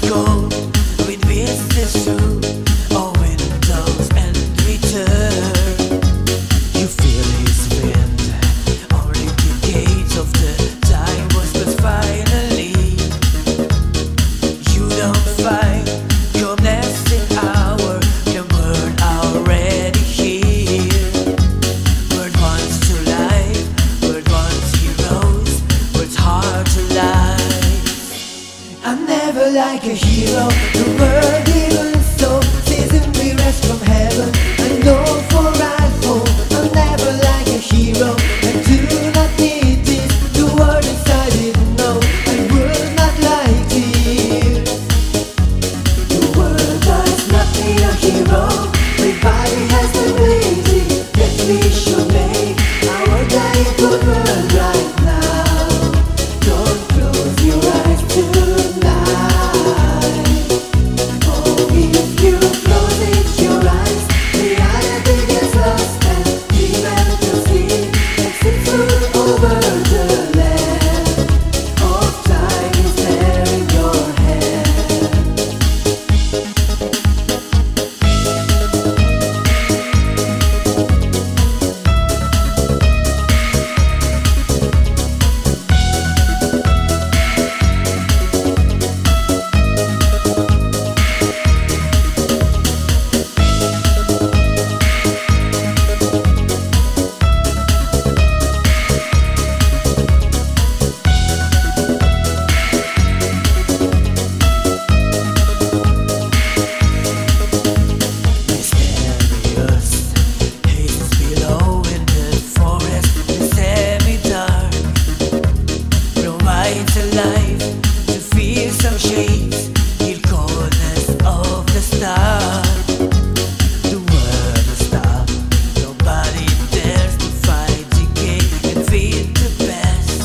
cold with visitors through our windows and return. You feel his wind, only decades of the time was but finally you don't find your blessed hour, the word already here. Word wants to life, word wants heroes, word's hard to lie. I'm never like a hero, the world even so season we rest from heaven. I know for right home, I'm never like a hero. I do not need this, the word inside didn't know. I would not like this. The world does not need a hero. Everybody has the ability that we should make our day good world right now. Don't close your eyes tonight. Oh, if you close it, your eyes, reality gets lost and even to see exit through over the land of time is there in your hand. Mysterious haze below in the forest is semi-dark. Provides a life to feel some shades, feel coldness of the stars. The world is stopped, nobody dares to fight, decay and feel the best.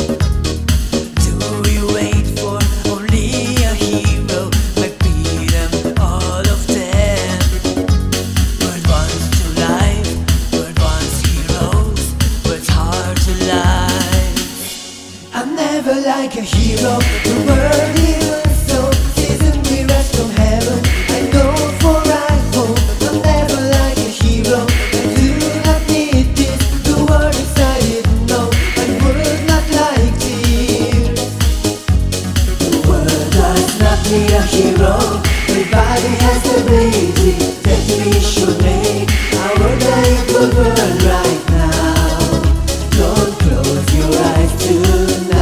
Do you wait for only a hero? Might be them, all of them. Word wants to life, word wants heroes, word's hard to lie. I'm never like a hero, the world even so season we rest from heaven. I know for right home, I'm never like a hero. I do not need this, the word inside didn't know. I would not like this. The world does not need a hero. Everybody has the ability that we should make our day good world right now. Don't close your eyes tonight.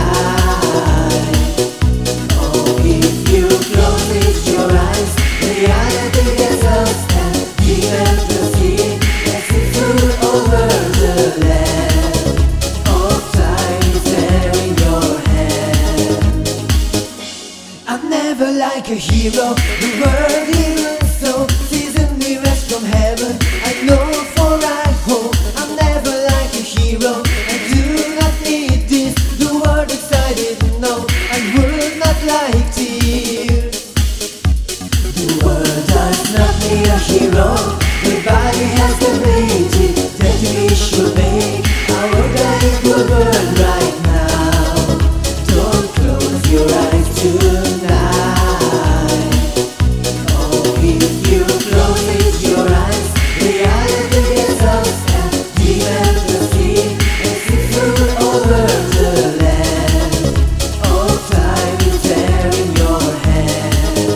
Oh, if you close it, your eyes, reality gets lost and even to see exit through over the land of time is there in your hand. I'm never like a hero, the world even so season we rest from heaven. I know for right home, I'm never like a hero. I do not need this, the word inside didn't know. I would not like this. The world does not need a hero. Everybody has the ability that we should make our day good world right now. Don't close your eyes tonight. Oh, if you close it, your eyes, reality gets lost and even to see exit through over the land of time is there in your hand.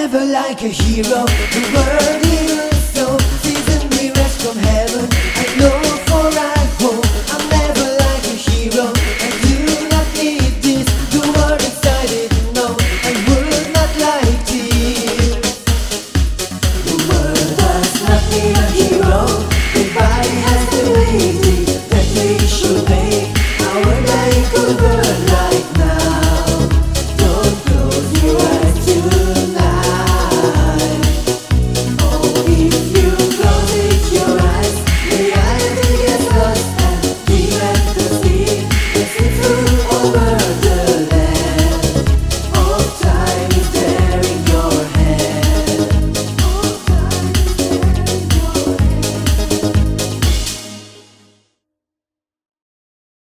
never like a hero. The world is